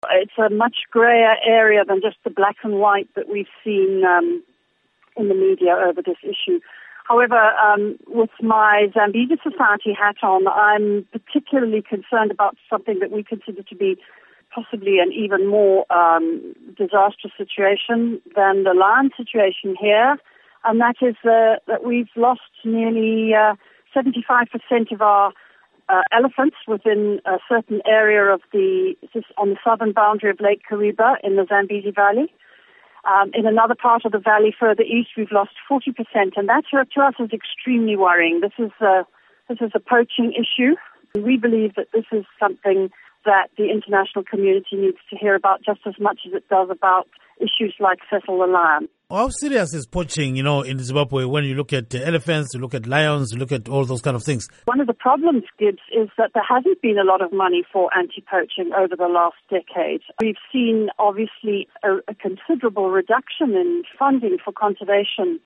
It's a much greyer area than just the black and white that we've seen in the media over this issue. However, with my Zambezi Society hat on, I'm particularly concerned about something that we consider to be possibly an even more disastrous situation than the lion situation here, and that is that we've lost nearly 75% of our elephants within a certain area on the southern boundary of Lake Kariba in the Zambezi Valley. In another part of the valley further east, we've lost 40%, and that to us is extremely worrying. This is a poaching issue. We believe that this is something that the international community needs to hear about just as much as it does about issues like Cecil the lion. How serious is poaching, in Zimbabwe when you look at elephants, you look at lions, you look at all those kind of things? One of the problems, Gibbs, is that there hasn't been a lot of money for anti-poaching over the last decade. We've seen, obviously, a considerable reduction in funding for conservation